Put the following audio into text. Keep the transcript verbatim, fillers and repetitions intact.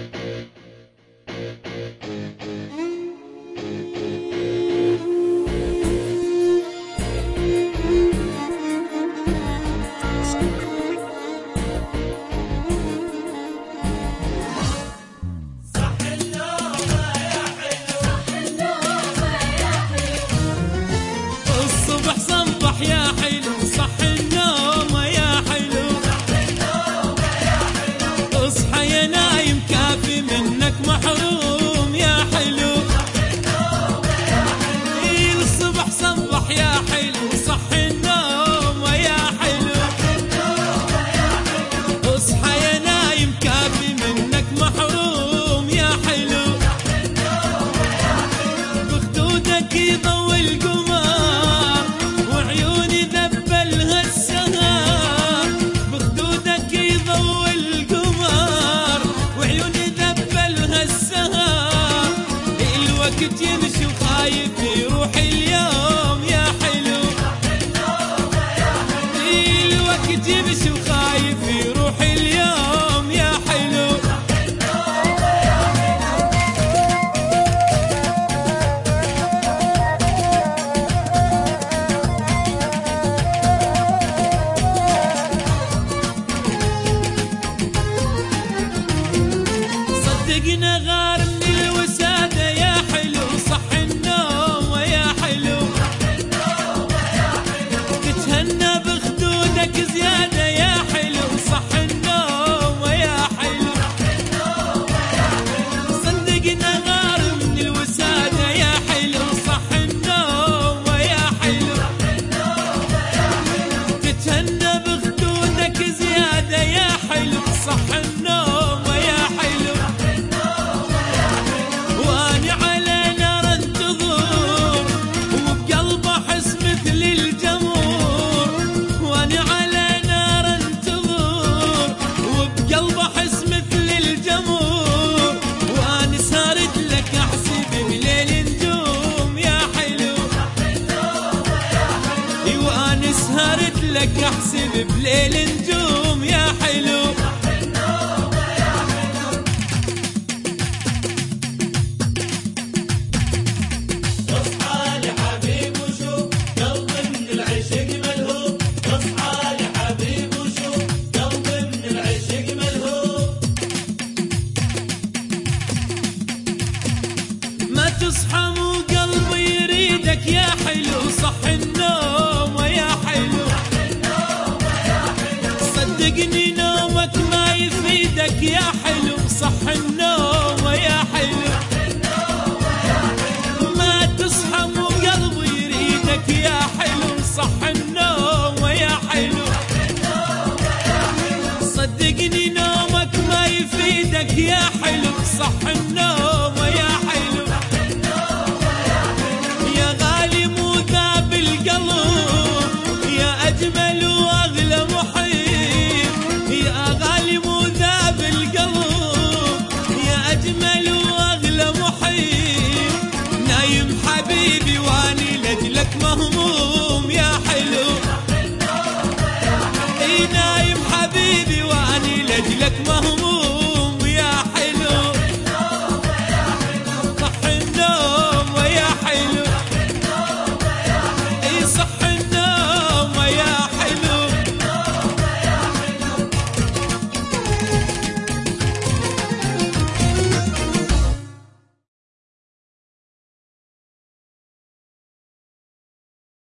يمشي وخايف يروح اليوم يا حلو. الوقت يمشي وخايف يروح اليوم يا حلو. صدقنا غار من الوسادة يا حلو، صح النوم يا حلو. تتهنى بخدودك زيادة يا حلو، صح النوم يا حلو. صدقنا غار من الوسادة يا حلو، صح النوم يا حلو. تتهنى بخدودك زيادة يا حلو، صح النوم يا حلو. واني على نار انتظر وبقلبه احس مثل الجمر. واني على نار انتظر وبقلبه احس مثل الجمر. واني سارد لك احسب بليل نجوم يا حلو. واني سهرت لك احسب بليل نجوم يا حلو. تصحى مو قلبي يريدك يا حلو، صح النوم يا حلو. صدقني نومك ما يفيدك يا حلو، صح النوم يا حلو. ما تصحى مو قلبي يريدك يا حلو، صح النوم يا حلو. صدقني نومك ما يفيدك يا حلو، صح النوم يا حلو. أجمل وأغلى محيط يا غالي مو ذاب القلب. يا أجمل وأغلى محيط نايم حبيبي واني لأجلك مهموم.